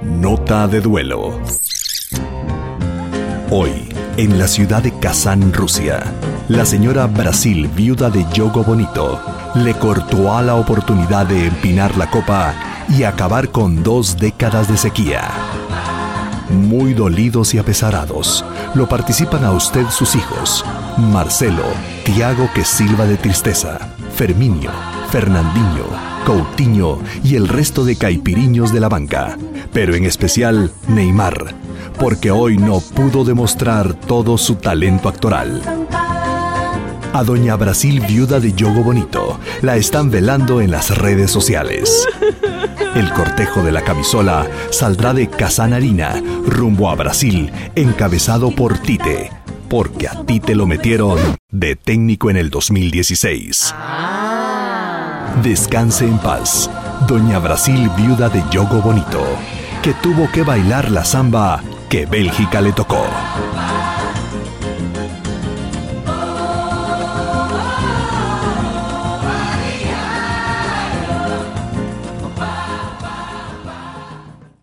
Nota de duelo. Hoy, en la ciudad de Kazán, Rusia, la señora Brasil, viuda de Yogo Bonito, le cortó a la oportunidad de empinar la copa y acabar con 2 décadas de sequía. Muy dolidos y apesarados, lo participan a usted sus hijos, Marcelo, Tiago que silba de tristeza, Ferminio, Fernandinho, Coutinho y el resto de caipiriños de la banca, pero en especial Neymar, porque hoy no pudo demostrar todo su talento actoral. A doña Brasil, viuda de Yogo Bonito, la están velando en las redes sociales. El cortejo de la camisola saldrá de Kazán Harina rumbo a Brasil, encabezado por Tite, porque a Tite lo metieron de técnico en el 2016. Descanse en paz, doña Brasil, viuda de Yogo Bonito, que tuvo que bailar la samba que Bélgica le tocó.